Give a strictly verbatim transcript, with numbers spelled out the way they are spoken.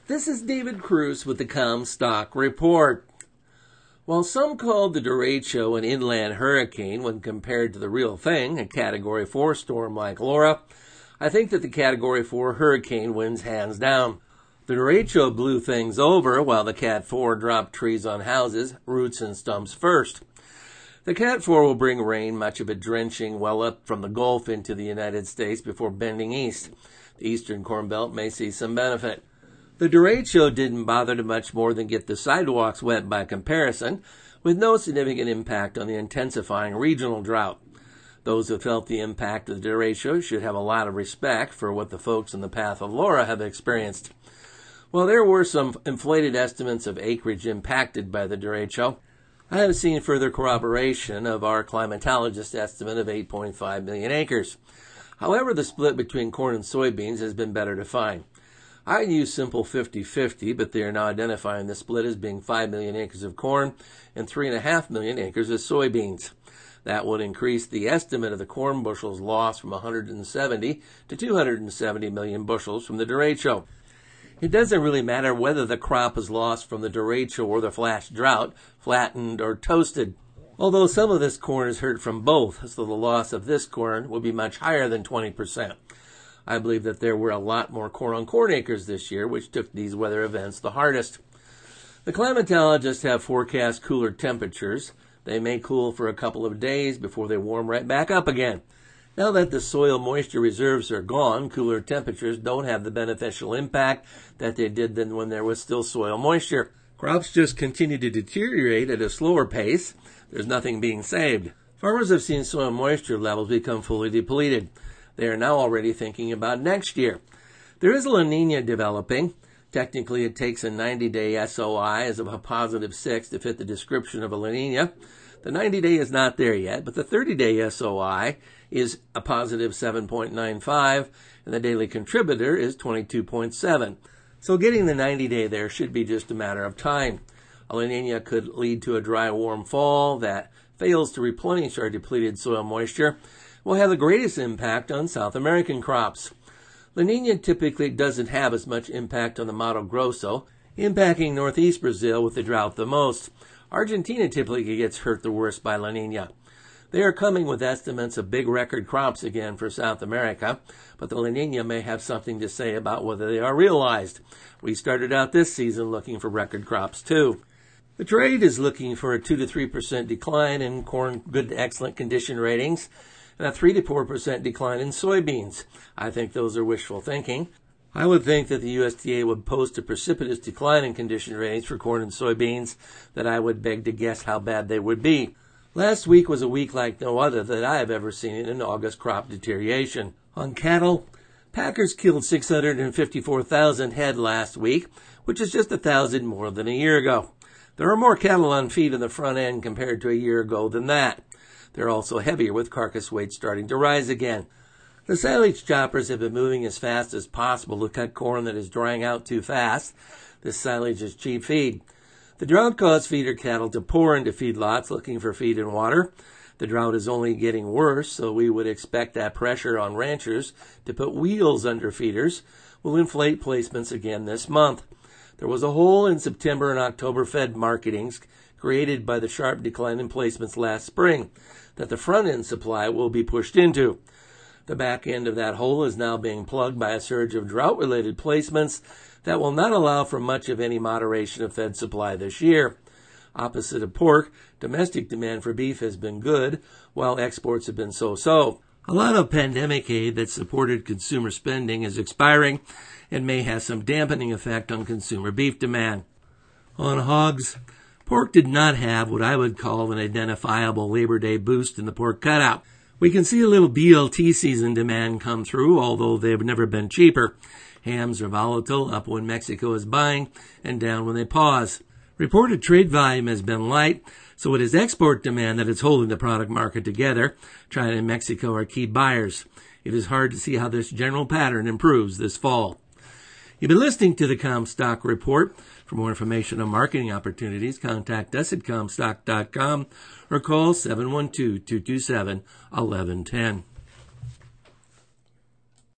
This is David Cruz with the Comstock Report. While some called the derecho an inland hurricane when compared to the real thing, a Category four storm like Laura, I think that the Category four hurricane wins hands down. The derecho blew things over, while the Cat four dropped trees on houses, roots and stumps first. The Cat four will bring rain, much of it drenching well up from the Gulf into the United States before bending east. The eastern Corn Belt may see some benefit. The derecho didn't bother to much more than get the sidewalks wet by comparison, with no significant impact on the intensifying regional drought. Those who felt the impact of the derecho should have a lot of respect for what the folks in the path of Laura have experienced. While there were some inflated estimates of acreage impacted by the derecho, I have seen further corroboration of our climatologist estimate of eight point five million acres. However, the split between corn and soybeans has been better defined. I use simple fifty-fifty, but they are now identifying the split as being five million acres of corn and three point five million acres of soybeans. That would increase the estimate of the corn bushels lost from one hundred seventy to two hundred seventy million bushels from the derecho. It doesn't really matter whether the crop is lost from the derecho or the flash drought, flattened or toasted. Although some of this corn is hurt from both, so the loss of this corn will be much higher than twenty percent. I believe that there were a lot more corn-on-corn acres this year, which took these weather events the hardest. The climatologists have forecast cooler temperatures. They may cool for a couple of days before they warm right back up again. Now that the soil moisture reserves are gone, cooler temperatures don't have the beneficial impact that they did then when there was still soil moisture. Crops just continue to deteriorate at a slower pace. There's nothing being saved. Farmers have seen soil moisture levels become fully depleted. They are now already thinking about next year. There is a La Nina developing. Technically, it takes a ninety-day S O I as of a positive six to fit the description of a La Nina. The ninety-day is not there yet, but the thirty-day S O I is a positive seven point nine five, and the daily contributor is twenty-two point seven. So getting the ninety-day there should be just a matter of time. A La Nina could lead to a dry, warm fall that fails to replenish our depleted soil moisture, will have the greatest impact on South American crops. La Nina typically doesn't have as much impact on the Mato Grosso, impacting northeast Brazil with the drought the most. Argentina typically gets hurt the worst by La Nina. They are coming with estimates of big record crops again for South America, but the La Nina may have something to say about whether they are realized. We started out this season looking for record crops too. The trade is looking for a two to three percent decline in corn good to excellent condition ratings, and a three to four percent decline in soybeans. I think those are wishful thinking. I would think that the U S D A would post a precipitous decline in condition ratings for corn and soybeans that I would beg to guess how bad they would be. Last week was a week like no other that I have ever seen in August crop deterioration. On cattle, packers killed six hundred fifty-four thousand head last week, which is just one thousand more than a year ago. There are more cattle on feed in the front end compared to a year ago than that. They're also heavier with carcass weight starting to rise again. The silage choppers have been moving as fast as possible to cut corn that is drying out too fast. This silage is cheap feed. The drought caused feeder cattle to pour into feedlots looking for feed and water. The drought is only getting worse, so we would expect that pressure on ranchers to put wheels under feeders will inflate placements again this month. There was a hole in September and October fed marketings created by the sharp decline in placements last spring that the front-end supply will be pushed into. The back end of that hole is now being plugged by a surge of drought-related placements that will not allow for much of any moderation of fed supply this year. Opposite of pork, domestic demand for beef has been good, while exports have been so-so. A lot of pandemic aid that supported consumer spending is expiring and may have some dampening effect on consumer beef demand. On hogs, pork did not have what I would call an identifiable Labor Day boost in the pork cutout. We can see a little B L T season demand come through, although they've never been cheaper. Hams are volatile, up when Mexico is buying, and down when they pause. Reported trade volume has been light, so it is export demand that is holding the product market together. China and Mexico are key buyers. It is hard to see how this general pattern improves this fall. You've been listening to the Comstock Report. For more information on marketing opportunities, contact us at comstock dot com or call seven one two, two two seven, one one one zero.